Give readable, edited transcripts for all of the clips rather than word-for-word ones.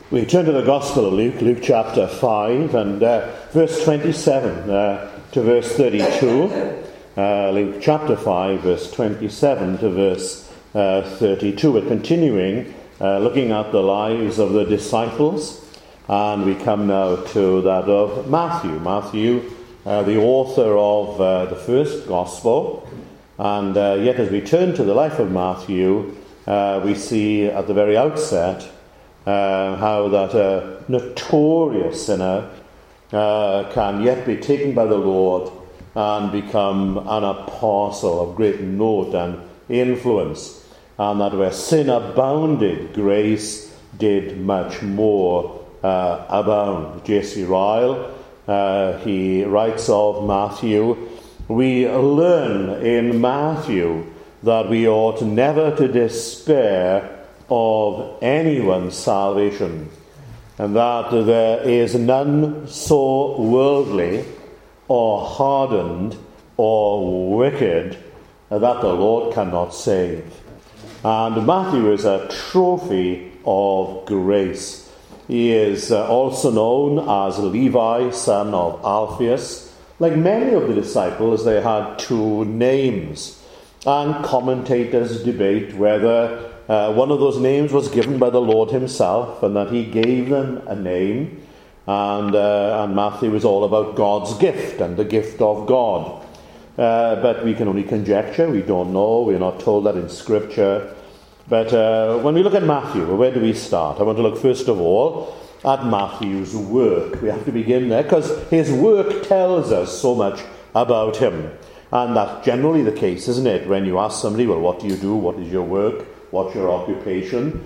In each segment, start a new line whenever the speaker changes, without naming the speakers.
We turn to the Gospel of Luke, Luke chapter 5, and verse 27 to verse 32. Luke chapter 5, verse 27 to verse 32. We're continuing looking at the lives of the disciples, and we come now to that of Matthew. Matthew, the author of the first Gospel. And yet as we turn to the life of Matthew, we see at the very outset how that notorious sinner can yet be taken by the Lord and become an apostle of great note and influence, and that where sin abounded, grace did much more abound. J.C. Ryle, he writes of Matthew, we learn in Matthew that we ought never to despair of anyone's salvation, and that there is none so worldly or hardened or wicked that the Lord cannot save. And Matthew is a trophy of grace. He is also known as Levi, son of Alphaeus. Like many of the disciples, they had two names, and commentators debate whether one of those names was given by the Lord himself, and that he gave them a name. And Matthew is all about God's gift and the gift of God. But we can only conjecture. We don't know. We're not told that in Scripture. But when we look at Matthew, where do we start? I want to look first of all at Matthew's work. We have to begin there because his work tells us so much about him. And that's generally the case, isn't it? When you ask somebody, well, what do you do? What is your work? What's your occupation?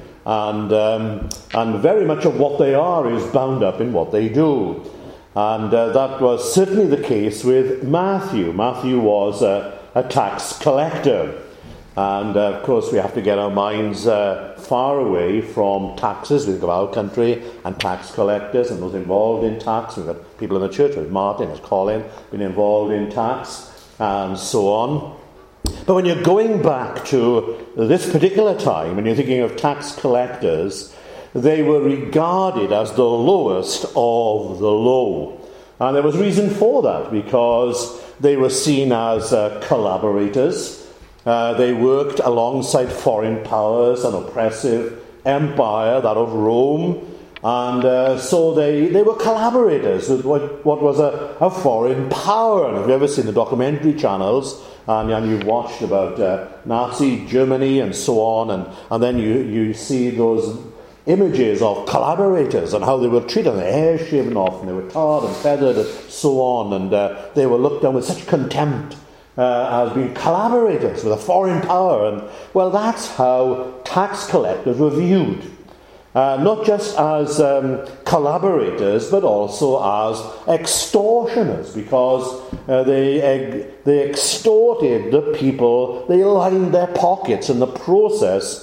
And very much of what they are is bound up in what they do. And that was certainly the case with Matthew. Matthew was a tax collector. And of course we have to get our minds far away from taxes. We think of our country and tax collectors and those involved in tax. We've got people in the church, like Martin, as Colin, been involved in tax and so on. But when you're going back to this particular time, and you're thinking of tax collectors, they were regarded as the lowest of the low. And there was reason for that, because they were seen as collaborators. They worked alongside foreign powers, an oppressive empire, that of Rome. And so they were collaborators with what was a foreign power. And if you've ever seen the documentary channels, and you've watched about Nazi Germany and so on, and then you see those images of collaborators and how they were treated, their hair shaven off, and they were tarred and feathered and so on, and they were looked on with such contempt as being collaborators with a foreign power. And well, that's how tax collectors were viewed. Not just as collaborators, but also as extortioners, because they extorted the people. They lined their pockets in the process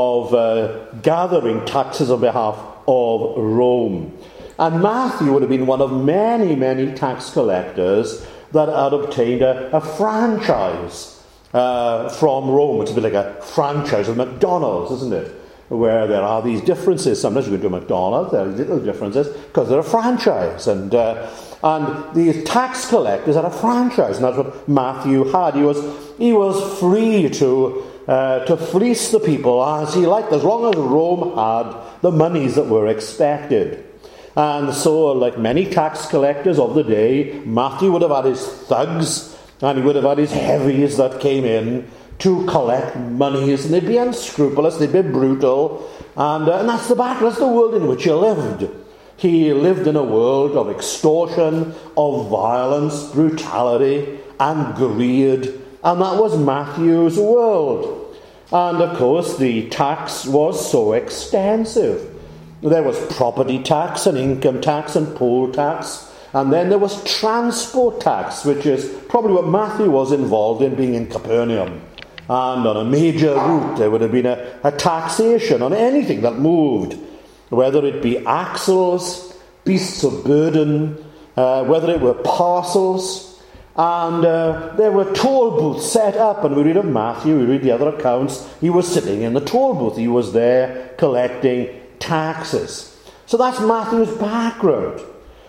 of gathering taxes on behalf of Rome. And Matthew would have been one of many, many tax collectors that had obtained a franchise from Rome. It's a bit like a franchise of McDonald's, isn't it? Where there are these differences. Sometimes you go to McDonald's, there are little differences because they're a franchise. And these tax collectors had a franchise, and that's what Matthew had. He was free to fleece the people as he liked, as long as Rome had the monies that were expected. And so, like many tax collectors of the day, Matthew would have had his thugs, and he would have had his heavies that came in to collect monies, and they'd be unscrupulous, they'd be brutal, and that's the world in which he lived. He lived in a world of extortion, of violence, brutality, and greed, and that was Matthew's world. And of course, the tax was so extensive. There was property tax and income tax and poll tax, and then there was transport tax, which is probably what Matthew was involved in, being in Capernaum. And on a major route, there would have been a taxation on anything that moved, whether it be axles, beasts of burden, whether it were parcels. And there were toll booths set up, and we read of Matthew, we read the other accounts, he was sitting in the toll booth. He was there collecting taxes. So that's Matthew's background.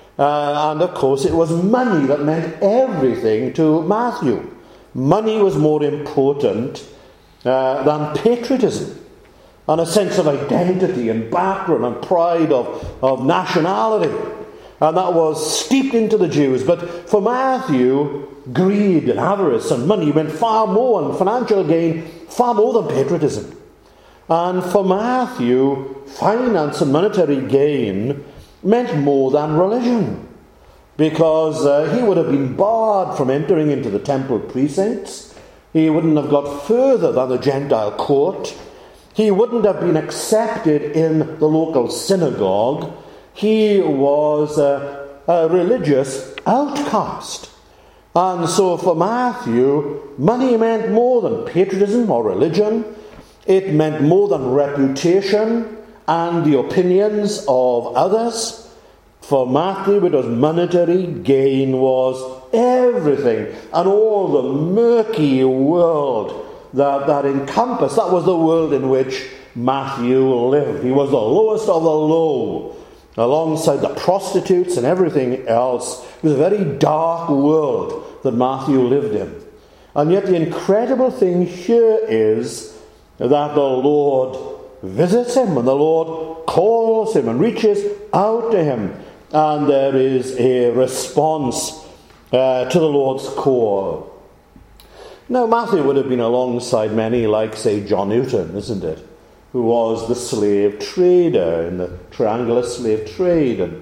And of course it was money that meant everything to Matthew. Money was more important than patriotism, and a sense of identity and background and pride of nationality. And that was steeped into the Jews. But for Matthew, greed and avarice and money meant far more, and financial gain far more than patriotism. And for Matthew, finance and monetary gain meant more than religion, because he would have been barred from entering into the temple precincts. He wouldn't have got further than the Gentile court. He wouldn't have been accepted in the local synagogue. He was a religious outcast. And so for Matthew, money meant more than patriotism or religion. It meant more than reputation and the opinions of others. For Matthew, it was monetary gain was everything, and all the murky world that encompassed. That was the world in which Matthew lived. He was the lowest of the low, alongside the prostitutes and everything else. It was a very dark world that Matthew lived in. And yet the incredible thing here is that the Lord visits him, and the Lord calls him and reaches out to him, and there is a response to the Lord's call. Now, Matthew would have been alongside many like, say, John Newton, isn't it? Who was the slave trader in the triangular slave trade, and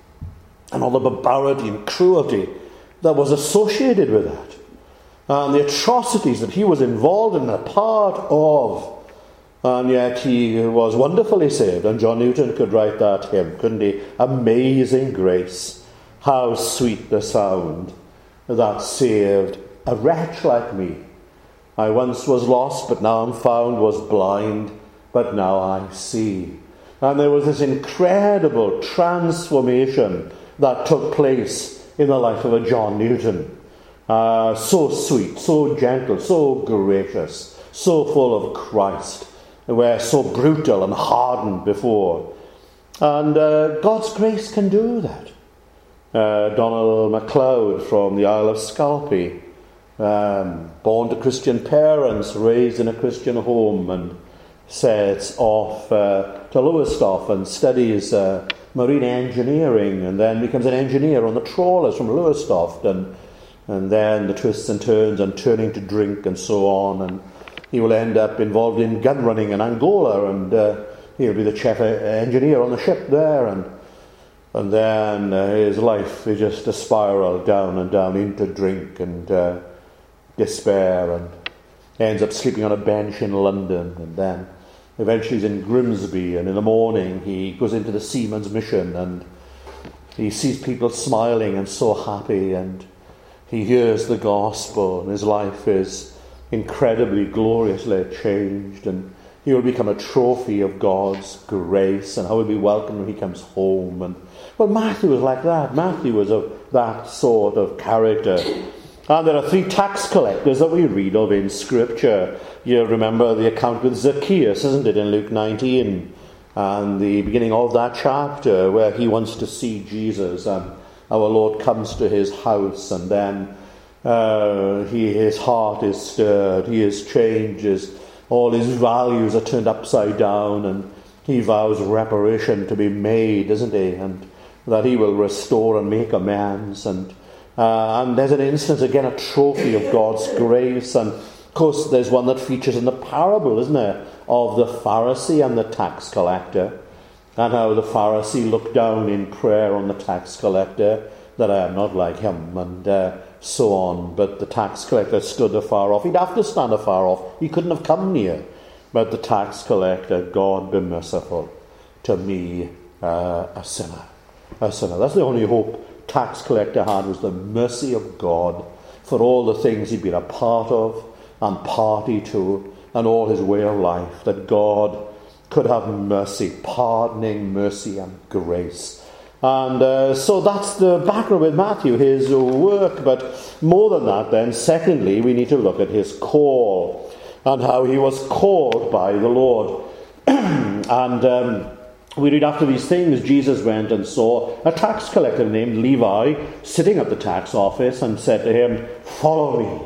all the barbarity and cruelty that was associated with that, and the atrocities that he was involved in, a part of. And yet he was wonderfully saved. And John Newton could write that hymn, couldn't he? Amazing grace, how sweet the sound that saved a wretch like me. I once was lost, but now I'm found, was blind, but now I see. And there was this incredible transformation that took place in the life of a John Newton. So sweet, so gentle, so gracious, so full of Christ. Were so brutal and hardened before. And God's grace can do that. Donald MacLeod from the Isle of Scalpay, born to Christian parents, raised in a Christian home, and sets off to Lowestoft and studies marine engineering, and then becomes an engineer on the trawlers from Lowestoft, and then the twists and turns and turning to drink and so on, and he will end up involved in gun running in Angola, and he'll be the chief engineer on the ship there, and then his life is just a spiral down and down into drink and despair, and ends up sleeping on a bench in London, and then eventually he's in Grimsby, and in the morning he goes into the Seaman's Mission, and he sees people smiling and so happy, and he hears the gospel, and his life is incredibly, gloriously changed, and he will become a trophy of God's grace, and how he'll be welcomed when he comes home. And well, Matthew was like that. Matthew was of that sort of character. And there are 3 tax collectors that we read of in Scripture. You remember the account with Zacchaeus, isn't it, in Luke 19, and the beginning of that chapter, where he wants to see Jesus, and our Lord comes to his house, and then his heart is stirred, he is changed, all his values are turned upside down, and he vows reparation to be made, isn't he? And that he will restore and make amends. And there's an instance, again, a trophy of God's grace. And of course, there's one that features in the parable, isn't there, of the Pharisee and the tax collector, and how the Pharisee looked down in prayer on the tax collector, that I am not like him, and so on. But the tax collector stood afar off. He'd have to stand afar off. He couldn't have come near. But the tax collector, God be merciful to me, a sinner. A sinner. That's the only hope tax collector had, was the mercy of God for all the things he'd been a part of and party to, and all his way of life, that God could have mercy, pardoning mercy and grace. And so that's the background with Matthew, his work. But more than that then, secondly, we need to look at his call and how he was called by the Lord. And we read, after these things, Jesus went and saw a tax collector named Levi sitting at the tax office and said to him, "Follow me."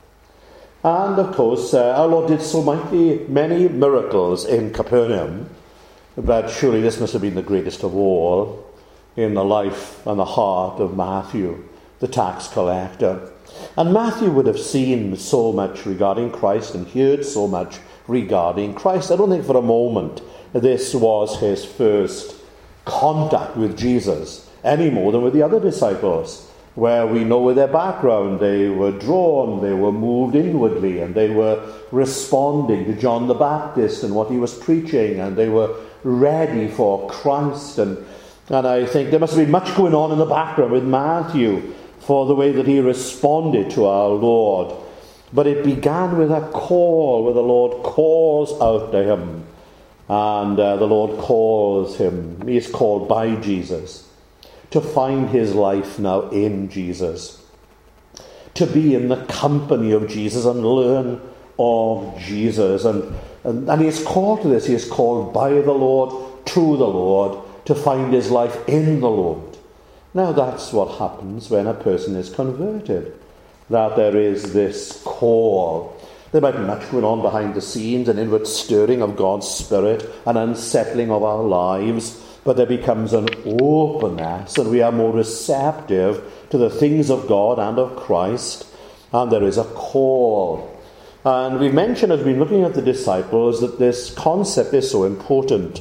And of course, our Lord did so many miracles in Capernaum, but surely this must have been the greatest of all in the life and the heart of Matthew, the tax collector. And Matthew would have seen so much regarding Christ and heard so much regarding Christ. I don't think for a moment this was his first contact with Jesus, any more than with the other disciples, where we know with their background they were drawn, they were moved inwardly, and they were responding to John the Baptist and what he was preaching, and they were ready for Christ. And I think there must have been much going on in the background with Matthew for the way that he responded to our Lord. But it began with a call, where the Lord calls out to him. And the Lord calls him, he is called by Jesus, to find his life now in Jesus, to be in the company of Jesus and learn of Jesus. And he is called to this. He is called by the Lord, to the Lord, to find his life in the Lord. Now that's what happens when a person is converted, that there is this call. There might be much going on behind the scenes, an inward stirring of God's Spirit, an unsettling of our lives, but there becomes an openness, and we are more receptive to the things of God and of Christ, and there is a call. And we've mentioned, as we've been looking at the disciples, that this concept is so important.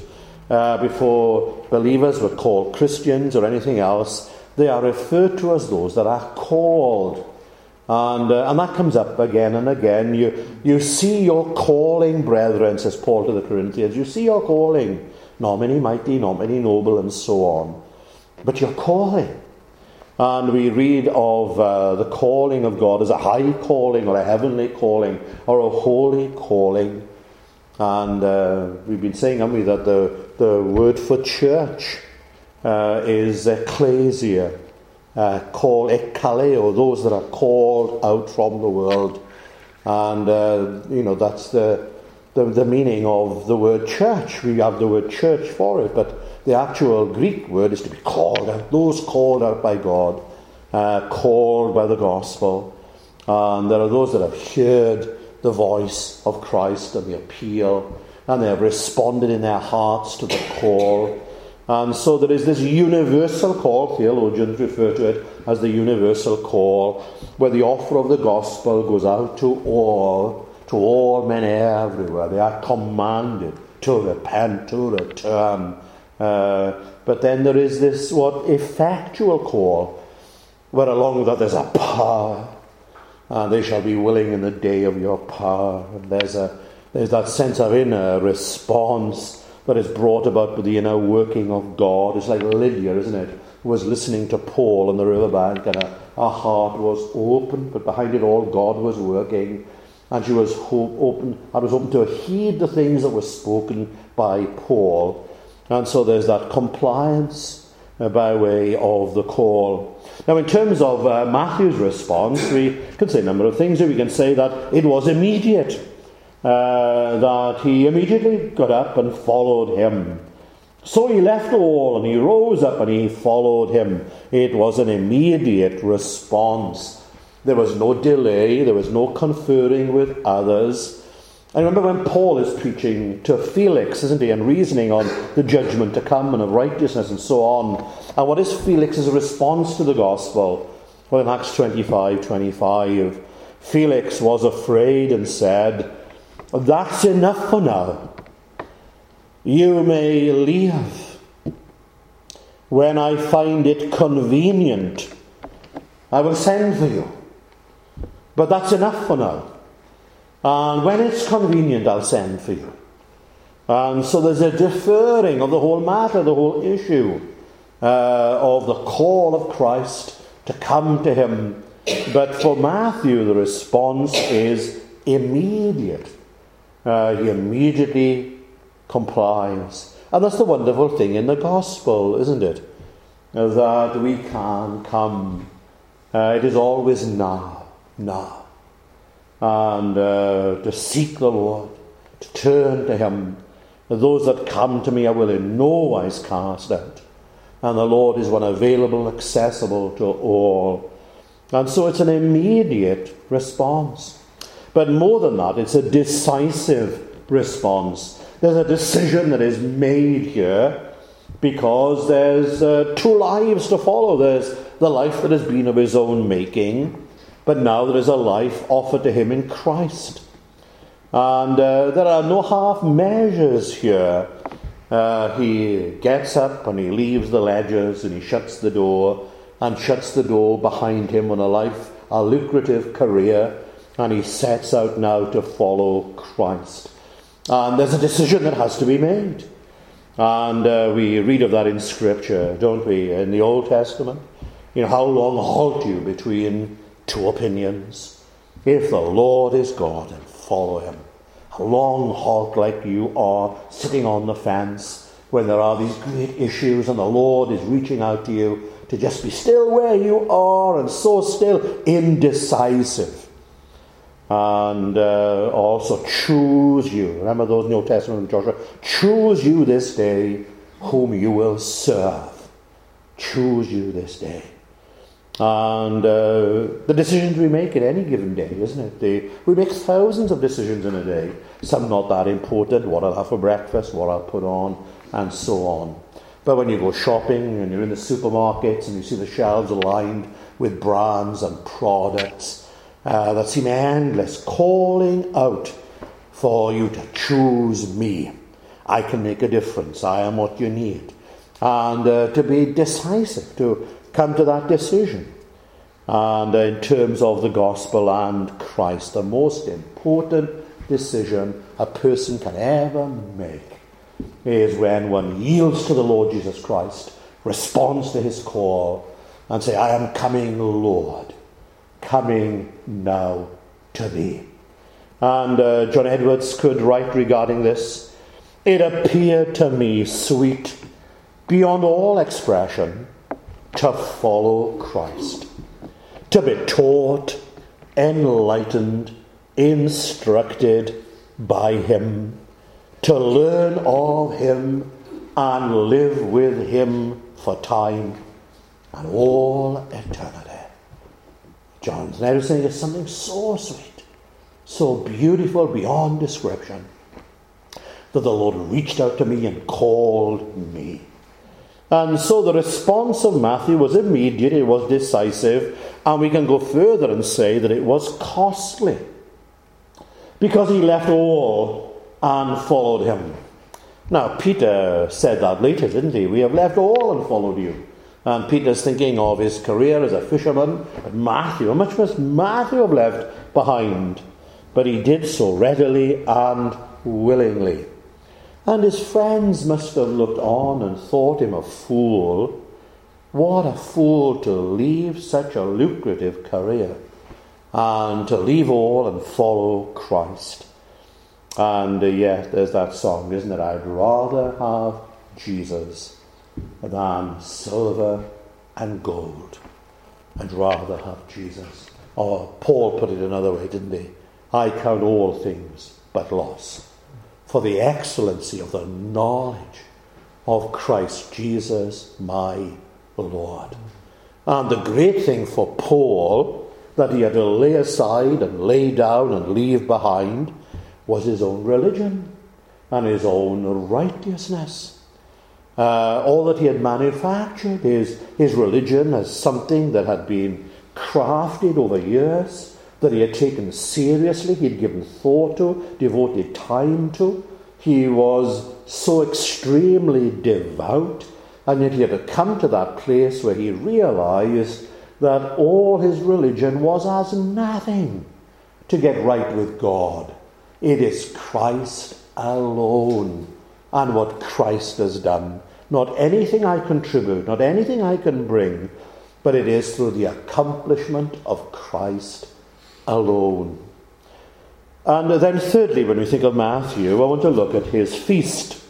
Before believers were called Christians or anything else, they are referred to as those that are called. And that comes up again and again. You see your calling, brethren, says Paul to the Corinthians. You see your calling. Not many mighty, not many noble, and so on. But your calling. And we read of the calling of God as a high calling, or a heavenly calling, or a holy calling. And we've been saying, haven't we, that the word for church is ecclesia. Call ekkaleo, those that are called out from the world. And, that's the meaning of the word church. We have the word church for it, but the actual Greek word is to be called out. Those called out by God, called by the gospel. And there are those that have heard the voice of Christ and the appeal, and they have responded in their hearts to the call. And so there is this universal call. Theologians refer to it as the universal call, where the offer of the gospel goes out to all men everywhere. They are commanded to repent, to return. But then there is this effectual call, where along with that there's a power, and they shall be willing in the day of your power. And there's that sense of inner response that is brought about by the inner working of God. It's like Lydia, isn't it, who was listening to Paul on the riverbank, and her heart was open, but behind it all God was working, and she was open to heed the things that were spoken by Paul. And so there's that compliance by way of the call. Now, in terms of Matthew's response, we can say a number of things. We can say that it was immediate. That he immediately got up and followed him. So he left all, and he rose up and he followed him. It was an immediate response. There was no delay. There was no conferring with others. I remember when Paul is preaching to Felix, isn't he, and reasoning on the judgment to come and of righteousness and so on. And what is Felix's response to the gospel? Well, in Acts 25:25, Felix was afraid and said, "That's enough for now. You may leave. When I find it convenient, I will send for you. But that's enough for now. And when it's convenient, I'll send for you." And so there's a deferring of the whole matter, the whole issue of the call of Christ to come to him. But for Matthew, the response is immediate. He immediately complies. And that's the wonderful thing in the gospel, isn't it? That we can come. It is always now. And to seek the Lord, to turn to him, Those that come to me I will in no wise cast out. And the Lord is one available, accessible to all. And so it's an immediate response. But more than that, it's a decisive response. There's a decision that is made here because there's two lives to follow. There's the life that has been of his own making, but now there is a life offered to him in Christ. And there are no half measures here. He gets up and he leaves the ledgers and he shuts the door behind him on a lucrative career, and he sets out now to follow Christ. And there's a decision that has to be made. And we read of that in Scripture, don't we, in the Old Testament? How long halt you between two opinions? If the Lord is God, then follow him. How long halt like you are sitting on the fence when there are these great issues and the Lord is reaching out to you to just be still where you are and so still, indecisive. And also choose you. Remember those New Testament Joshua? Choose you this day whom you will serve. Choose you this day. And the decisions we make at any given day, isn't it? We make thousands of decisions in a day. Some not that important. What I'll have for breakfast, what I'll put on, and so on. But when you go shopping and you're in the supermarkets and you see the shelves lined with brands and products that seem endless, calling out for you to choose me. I can make a difference. I am what you need. And to be decisive, to come to that decision. And in terms of the gospel and Christ, the most important decision a person can ever make is when one yields to the Lord Jesus Christ, responds to his call, and say, I am coming, Lord, coming now to thee. And John Edwards could write regarding this, it appeared to me sweet beyond all expression to follow Christ, to be taught, enlightened, instructed by him, to learn of him and live with him for time and all eternity. John Edwards saying it's something so sweet, so beautiful beyond description, that the Lord reached out to me and called me. And so the response of Matthew was immediate, it was decisive, and we can go further and say that it was costly, because he left all and followed him. Now, Peter said that later, didn't he? We have left all and followed you. And Peter's thinking of his career as a fisherman. But Matthew, how much must Matthew have left behind? But he did so readily and willingly. And his friends must have looked on and thought him a fool. What a fool to leave such a lucrative career and to leave all and follow Christ. And yet there's that song, isn't it? I'd rather have Jesus than silver and gold. I'd rather have Jesus. Or Paul put it another way, didn't he? I count all things but loss for the excellency of the knowledge of Christ Jesus my Lord. And the great thing for Paul that he had to lay aside and lay down and leave behind was his own religion and his own righteousness. All that he had manufactured, his religion as something that had been crafted over years, that he had taken seriously, he had given thought to, devoted time to. He was so extremely devout, and yet he had to come to that place where he realized that all his religion was as nothing to get right with God. It is Christ alone and what Christ has done. Not anything I contribute, not anything I can bring, but it is through the accomplishment of Christ alone. And then thirdly, when we think of Matthew, I want to look at his feast.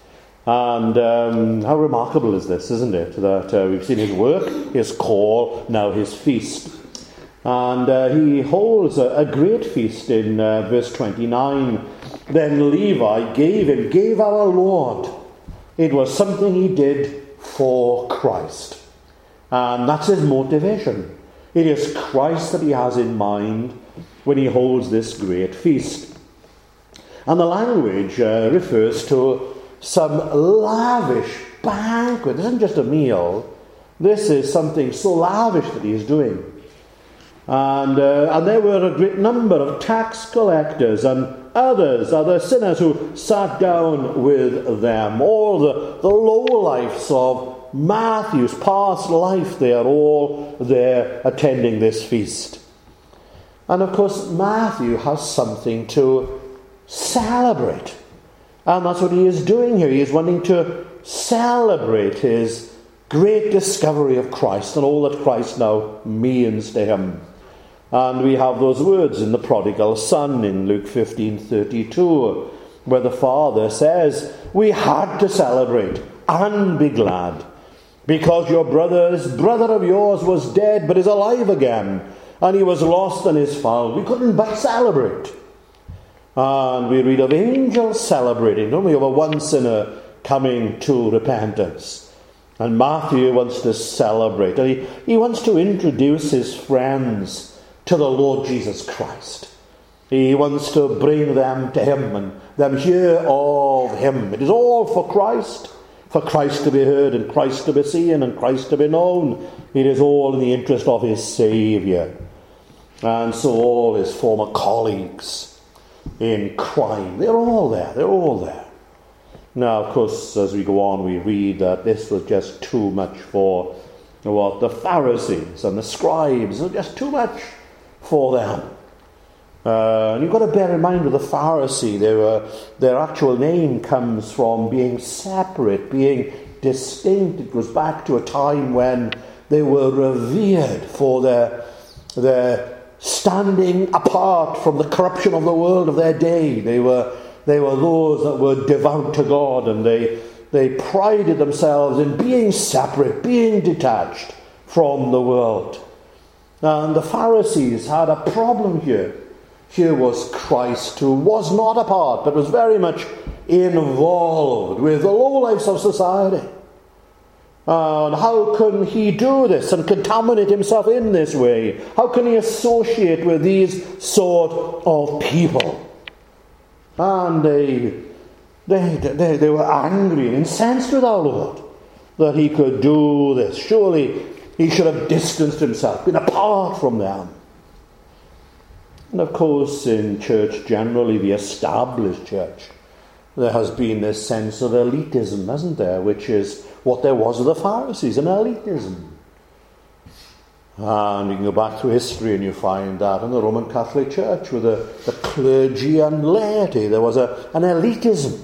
And how remarkable is this, isn't it? That we've seen his work, his call, now his feast. And he holds a great feast in verse 29. then Levi gave our Lord. It was something he did for Christ. And that's his motivation. It is Christ that he has in mind when he holds this great feast. And the language refers to some lavish banquet. This isn't just a meal. This is something so lavish that he is doing. And there were a great number of tax collectors and other sinners who sat down with them. All the lowlifes of Matthew's past life, they are all there attending this feast. And of course, Matthew has something to celebrate. And that's what he is doing here. He is wanting to celebrate his great discovery of Christ and all that Christ now means to him. And we have those words in the prodigal son in Luke 15:32, where the father says, "We had to celebrate and be glad, because your brother of yours was dead but is alive again, and he was lost and is found." We couldn't but celebrate. And we read of angels celebrating, don't we, over one sinner coming to repentance. And Matthew wants to celebrate. And he wants to introduce his friends to the Lord Jesus Christ. He wants to bring them to him and them hear of him. It is all for Christ to be heard and Christ to be seen and Christ to be known. It is all in the interest of his Saviour. And so all his former colleagues in crime, they're all there. Now, of course, as we go on, we read that this was just too much for what the Pharisees and the scribes, it was just too much for them. And you've got to bear in mind with the Pharisee, their actual name comes from being separate, being distinct. It goes back to a time when they were revered for their standing apart from the corruption of the world of their day. They were those that were devout to God, and they prided themselves in being separate, being detached from the world. And the Pharisees had a problem here. Here was Christ, who was not apart, but was very much involved with the lowlifes of society. And how can he do this and contaminate himself in this way? How can he associate with these sort of people? And they were angry and incensed with our Lord that he could do this. Surely he should have distanced himself, been apart from them. And of course, in church generally, the established church, there has been this sense of elitism, hasn't there? Which is what there was with the Pharisees, an elitism. And you can go back through history and you find that in the Roman Catholic Church with the clergy and laity, there was an elitism.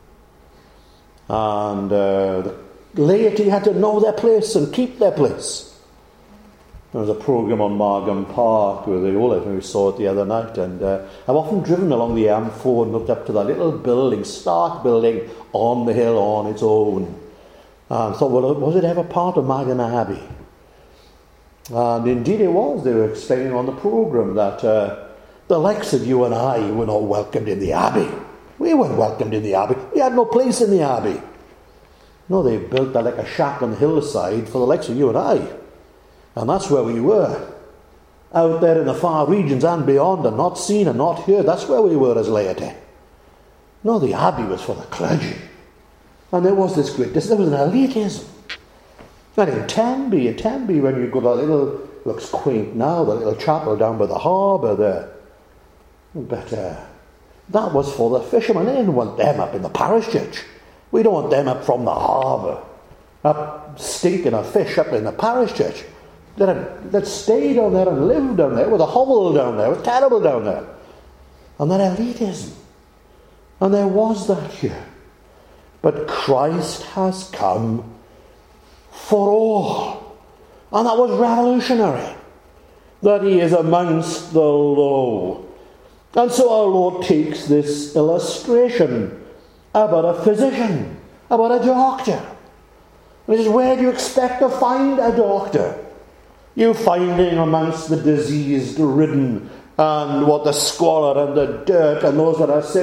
And the laity had to know their place and keep their place. There was a program on Margam Park with the Olive, and we saw it the other night. And I've often driven along the M4 and looked up to that little building, stark building on the hill on its own. And thought, well, was it ever part of Magdalen Abbey? And indeed it was. They were explaining on the program that the likes of you and I were not welcomed in the Abbey. We weren't welcomed in the Abbey. We had no place in the Abbey. No, they built that like a shack on the hillside for the likes of you and I. And that's where we were. Out there in the far regions and beyond, and not seen and not heard. That's where we were as laity. No, the Abbey was for the clergy. And there was this there was an elitism. And in Tenby, when you go to that little, looks quaint now, the little chapel down by the harbour there. But that was for the fishermen. They didn't want them up in the parish church. We don't want them up from the harbour, up stinking of fish up in the parish church. That stayed down there and lived down there with a hovel down there. It was terrible down there. And that elitism. And there was that here. But Christ has come for all. And that was revolutionary. That he is amongst the low. And so our Lord takes this illustration about a physician, about a doctor. And he says, where do you expect to find a doctor? You find him amongst the diseased, ridden, and what the squalor and the dirt and those that are sick.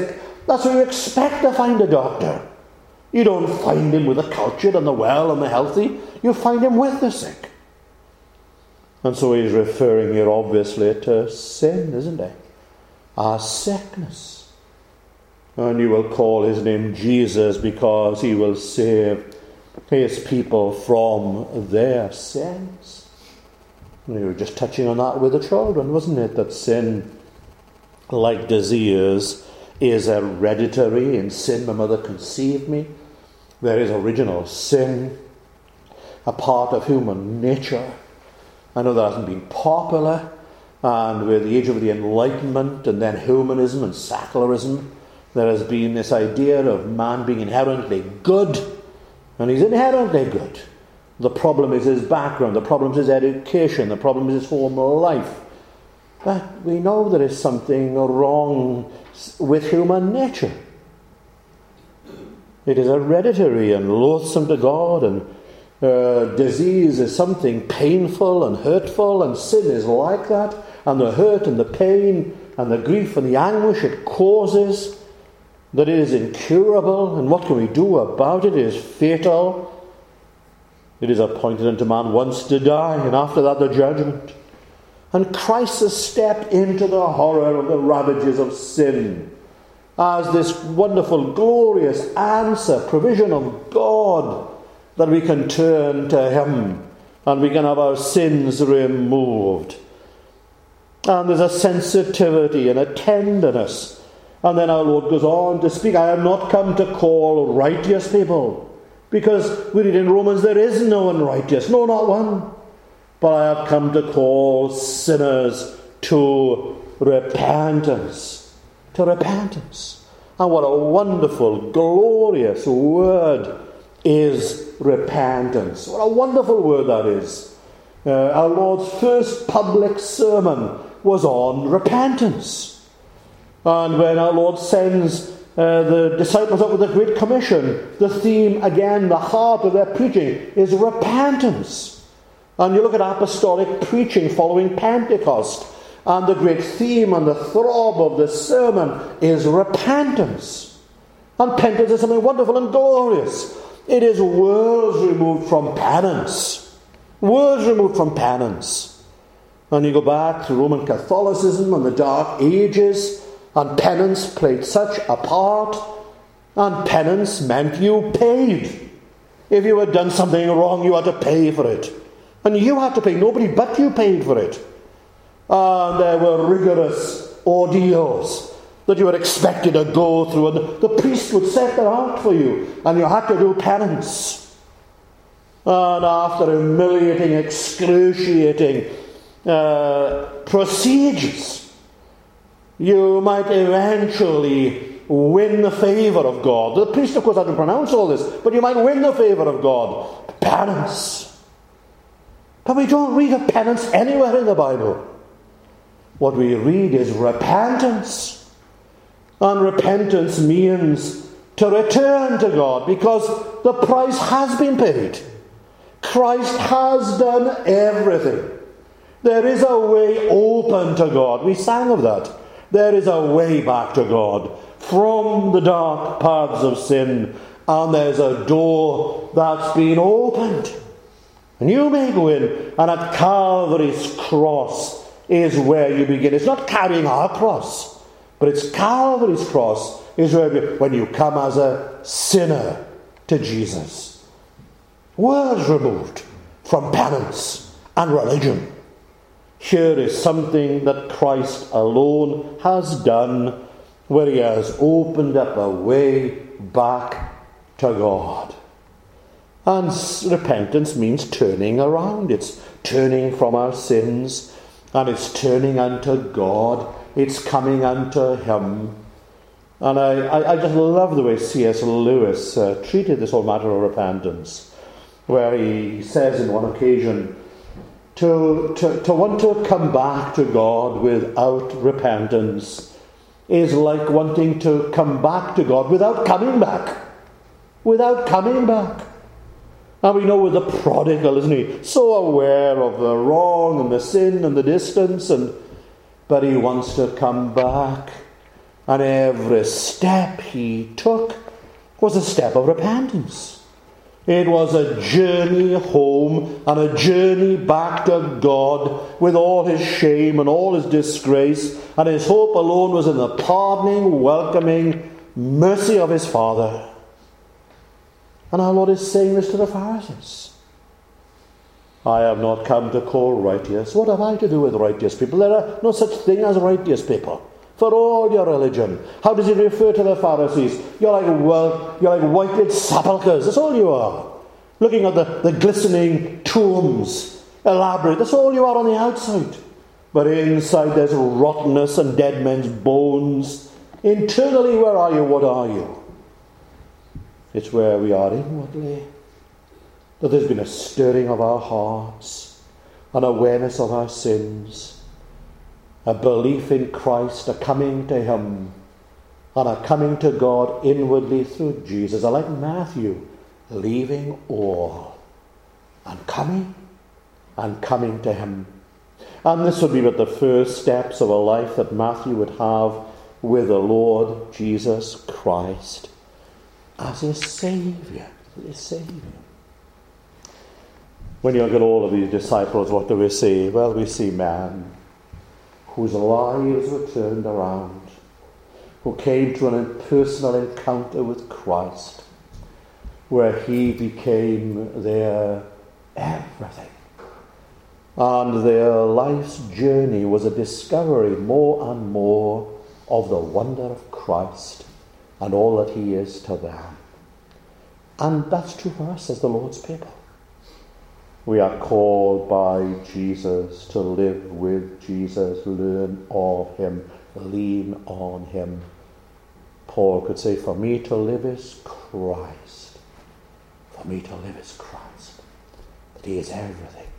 That's where you expect to find a doctor. You don't find him with the cultured and the well and the healthy. You find him with the sick. And so he's referring here obviously to sin, isn't he? Our sickness. And you will call his name Jesus because he will save his people from their sins. And you were just touching on that with the children, wasn't it? That sin, like disease, is hereditary. In sin my mother conceived me. There is original sin, a part of human nature. I know that hasn't been popular, and with the age of the Enlightenment and then humanism and secularism, there has been this idea of man being inherently good, and he's inherently good. The problem is his background, the problem is his education, the problem is his home life. But we know there is something wrong with human nature. It is hereditary and loathsome to God, and disease is something painful and hurtful, and sin is like that, and the hurt and the pain and the grief and the anguish it causes, that it is incurable, and what can we do about it? It is fatal. It is appointed unto man once to die, and after that the judgment. And Christ has stepped into the horror of the ravages of sin as this wonderful, glorious answer, provision of God, that we can turn to him and we can have our sins removed. And there's a sensitivity and a tenderness. And then our Lord goes on to speak, I have not come to call righteous people, because we read in Romans, there is no one righteous, no, not one. But I have come to call sinners to repentance. To repentance. And what a wonderful, glorious word is repentance. What a wonderful word that is. Our Lord's first public sermon was on repentance. And when our Lord sends the disciples up with the Great Commission, the theme, again, the heart of their preaching is repentance. And you look at apostolic preaching following Pentecost, and the great theme and the throb of the sermon is repentance. And penance is something wonderful and glorious. It is worlds removed from penance. Worlds removed from penance. And you go back to Roman Catholicism and the Dark Ages, and penance played such a part, and penance meant you paid. If you had done something wrong, you had to pay for it. And you had to pay. Nobody but you paid for it. And there were rigorous ordeals that you were expected to go through. And the priest would set that out for you. And you had to do penance. And after humiliating, excruciating procedures, you might eventually win the favour of God. The priest, of course, had to pronounce all this, but you might win the favour of God. Penance. But we don't read of penance anywhere in the Bible. What we read is repentance. And repentance means to return to God, because the price has been paid. Christ has done everything. There is a way open to God. We sang of that. There is a way back to God from the dark paths of sin, and there's a door that's been opened. And you may go in, and at Calvary's cross is where you begin. It's not carrying our cross, but it's Calvary's cross is where when you come as a sinner to Jesus. Worlds removed from penance and religion. Here is something that Christ alone has done, where he has opened up a way back to God. And repentance means turning around. It's turning from our sins, and it's turning unto God. It's coming unto him. And I just love the way C.S. Lewis treated this whole matter of repentance, where he says in one occasion, to want to come back to God without repentance is like wanting to come back to God without coming back. Without coming back. And we know with the prodigal, isn't he? So aware of the wrong and the sin and the distance, but he wants to come back. And every step he took was a step of repentance. It was a journey home and a journey back to God with all his shame and all his disgrace, and his hope alone was in the pardoning, welcoming mercy of his Father. And our Lord is saying this to the Pharisees. I have not come to call righteous. What have I to do with righteous people? There are no such thing as righteous people. For all your religion. How does he refer to the Pharisees? You're like whited sepulchres. That's all you are. Looking at the glistening tombs, elaborate. That's all you are on the outside. But inside there's rottenness and dead men's bones. Internally, where are you? What are you? It's where we are inwardly. That there's been a stirring of our hearts, an awareness of our sins, a belief in Christ, a coming to him, and a coming to God inwardly through Jesus. I like Matthew, leaving all and coming to him. And this would be but the first steps of a life that Matthew would have with the Lord Jesus Christ as his Saviour. When you look at all of these disciples, what do we see? Well, we see men whose lives were turned around, who came to an impersonal encounter with Christ, where he became their everything. And their life's journey was a discovery more and more of the wonder of Christ and all that he is to them. And that's true for us as the Lord's people. We are called by Jesus to live with Jesus, learn of him, lean on him. Paul could say, for me to live is Christ. For me to live is Christ. That he is everything.